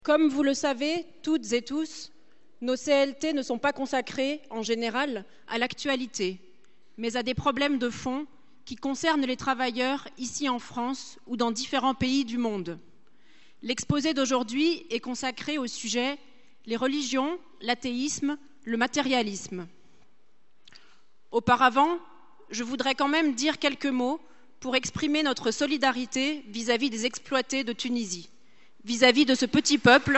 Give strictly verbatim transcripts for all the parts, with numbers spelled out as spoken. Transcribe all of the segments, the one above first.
Comme vous le savez, toutes et tous, nos C L T ne sont pas consacrés, en général, à l'actualité, mais à des problèmes de fond qui concernent les travailleurs ici en France ou dans différents pays du monde. L'exposé d'aujourd'hui est consacré au sujet « Les religions, l'athéisme, le matérialisme ». Auparavant, je voudrais quand même dire quelques mots pour exprimer notre solidarité vis-à-vis des exploités de Tunisie, vis-à-vis de ce petit peuple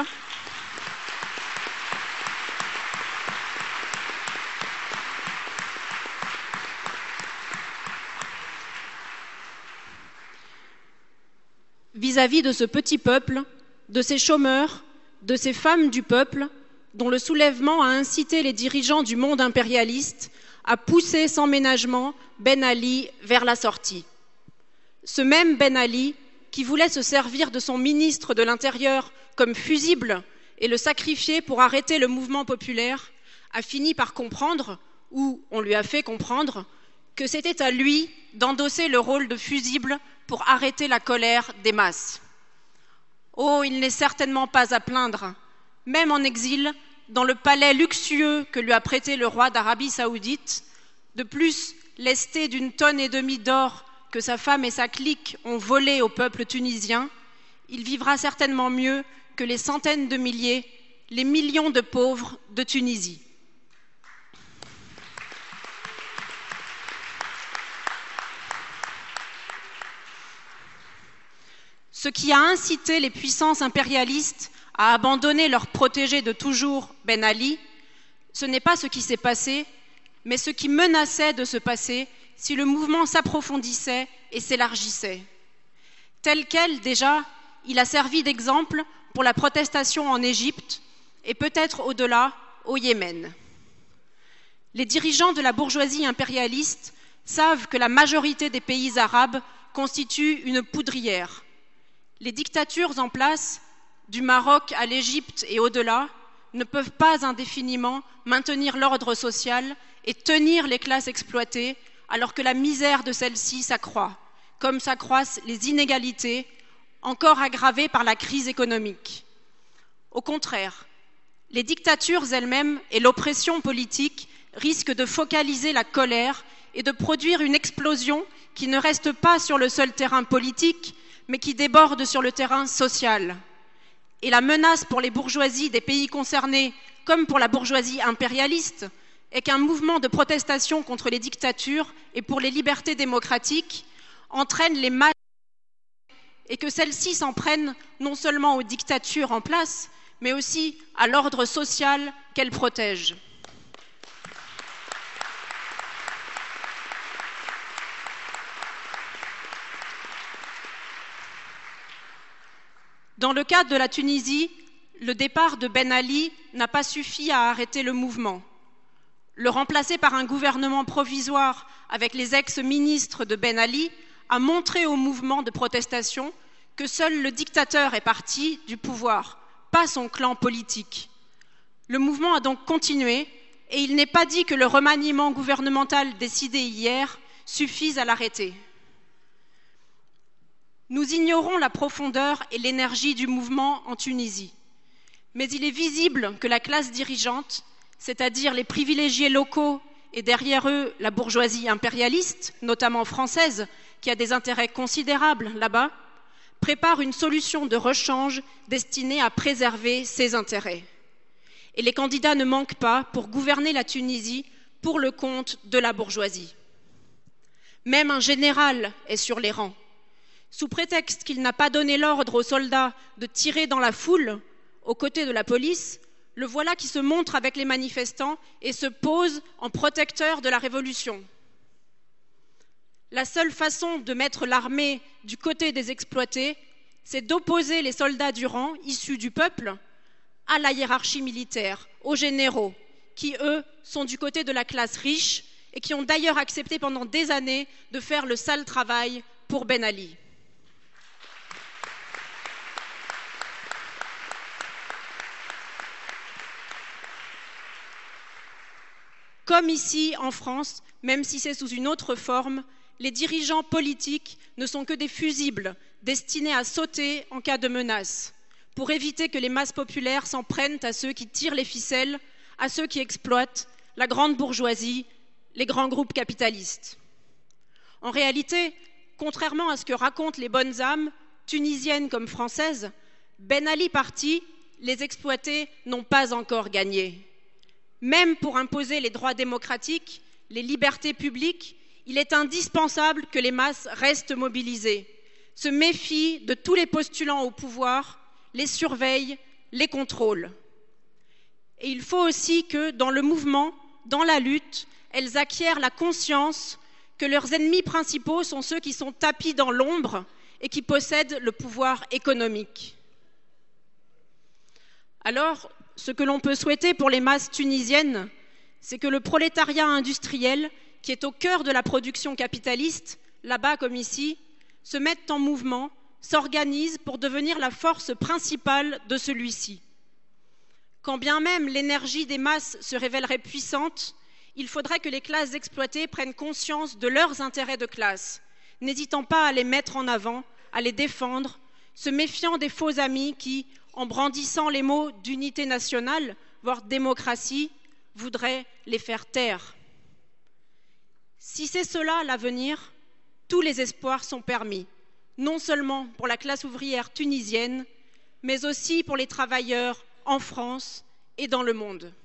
vis-à-vis de ce petit peuple, de ces chômeurs, de ces femmes du peuple, dont le soulèvement a incité les dirigeants du monde impérialiste à pousser sans ménagement Ben Ali vers la sortie. Ce même Ben Ali, qui voulait se servir de son ministre de l'Intérieur comme fusible et le sacrifier pour arrêter le mouvement populaire, a fini par comprendre, ou on lui a fait comprendre, que c'était à lui d'endosser le rôle de fusible pour arrêter la colère des masses. Oh, il n'est certainement pas à plaindre, même en exil, dans le palais luxueux que lui a prêté le roi d'Arabie Saoudite, de plus lesté d'une tonne et demie d'or que sa femme et sa clique ont volé au peuple tunisien, il vivra certainement mieux que les centaines de milliers, les millions de pauvres de Tunisie. Ce qui a incité les puissances impérialistes à abandonner leur protégé de toujours, Ben Ali, ce n'est pas ce qui s'est passé, mais ce qui menaçait de se passer si le mouvement s'approfondissait et s'élargissait. Tel quel, déjà, il a servi d'exemple pour la protestation en Égypte et peut-être au-delà, au Yémen. Les dirigeants de la bourgeoisie impérialiste savent que la majorité des pays arabes constituent une poudrière. Les dictatures en place, du Maroc à l'Égypte et au-delà, ne peuvent pas indéfiniment maintenir l'ordre social et tenir les classes exploitées alors que la misère de celles-ci s'accroît, comme s'accroissent les inégalités, encore aggravées par la crise économique. Au contraire, les dictatures elles-mêmes et l'oppression politique risquent de focaliser la colère et de produire une explosion qui ne reste pas sur le seul terrain politique, mais qui déborde sur le terrain social. Et la menace pour les bourgeoisies des pays concernés, comme pour la bourgeoisie impérialiste, est qu'un mouvement de protestation contre les dictatures et pour les libertés démocratiques entraîne les masses et que celles-ci s'en prennent non seulement aux dictatures en place, mais aussi à l'ordre social qu'elles protègent. Dans le cas de la Tunisie, le départ de Ben Ali n'a pas suffi à arrêter le mouvement. Le remplacer par un gouvernement provisoire avec les ex-ministres de Ben Ali a montré au mouvement de protestation que seul le dictateur est parti du pouvoir, pas son clan politique. Le mouvement a donc continué et il n'est pas dit que le remaniement gouvernemental décidé hier suffise à l'arrêter. Nous ignorons la profondeur et l'énergie du mouvement en Tunisie, mais il est visible que la classe dirigeante, c'est-à-dire les privilégiés locaux et derrière eux la bourgeoisie impérialiste, notamment française, qui a des intérêts considérables là-bas, prépare une solution de rechange destinée à préserver ses intérêts. Et les candidats ne manquent pas pour gouverner la Tunisie pour le compte de la bourgeoisie. Même un général est sur les rangs. Sous prétexte qu'il n'a pas donné l'ordre aux soldats de tirer dans la foule, aux côtés de la police, le voilà qui se montre avec les manifestants et se pose en protecteur de la révolution. La seule façon de mettre l'armée du côté des exploités, c'est d'opposer les soldats du rang, issus du peuple, à la hiérarchie militaire, aux généraux, qui, eux, sont du côté de la classe riche et qui ont d'ailleurs accepté pendant des années de faire le sale travail pour Ben Ali. Comme ici en France, même si c'est sous une autre forme, les dirigeants politiques ne sont que des fusibles destinés à sauter en cas de menace. pour éviter que les masses populaires s'en prennent à ceux qui tirent les ficelles, à ceux qui exploitent la grande bourgeoisie, les grands groupes capitalistes. En réalité, contrairement à ce que racontent les bonnes âmes, tunisiennes comme françaises, Ben Ali parti, les exploités n'ont pas encore gagné. Même pour imposer les droits démocratiques, les libertés publiques, il est indispensable que les masses restent mobilisées, se méfient de tous les postulants au pouvoir, les surveillent, les contrôlent. Et il faut aussi que, dans le mouvement, dans la lutte, elles acquièrent la conscience que leurs ennemis principaux sont ceux qui sont tapis dans l'ombre et qui possèdent le pouvoir économique. Alors, ce que l'on peut souhaiter pour les masses tunisiennes, c'est que le prolétariat industriel, qui est au cœur de la production capitaliste, là-bas comme ici, se mette en mouvement, s'organise pour devenir la force principale de celui-ci. Quand bien même l'énergie des masses se révélerait puissante, il faudrait que les classes exploitées prennent conscience de leurs intérêts de classe, n'hésitant pas à les mettre en avant, à les défendre, se méfiant des faux amis qui, en brandissant les mots d'unité nationale, voire démocratie, voudraient les faire taire. Si c'est cela l'avenir, tous les espoirs sont permis, non seulement pour la classe ouvrière tunisienne, mais aussi pour les travailleurs en France et dans le monde.